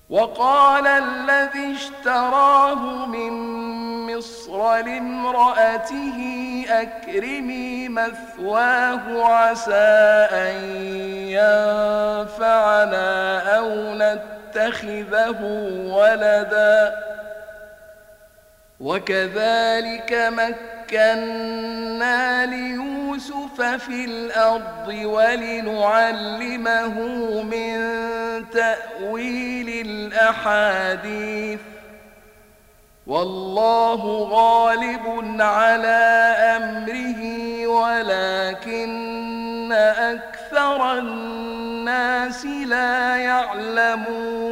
وقال الذي اشتراه من مصر لامرأته أكرمي مثواه عسى أن ينفعنا أو نتخذه ولدا وكذلك مكنا ليوسف في الأرض ولنعلمه من تأويل الأحاديث والله غالب على أمره ولكن أكثر الناس لا يعلمون.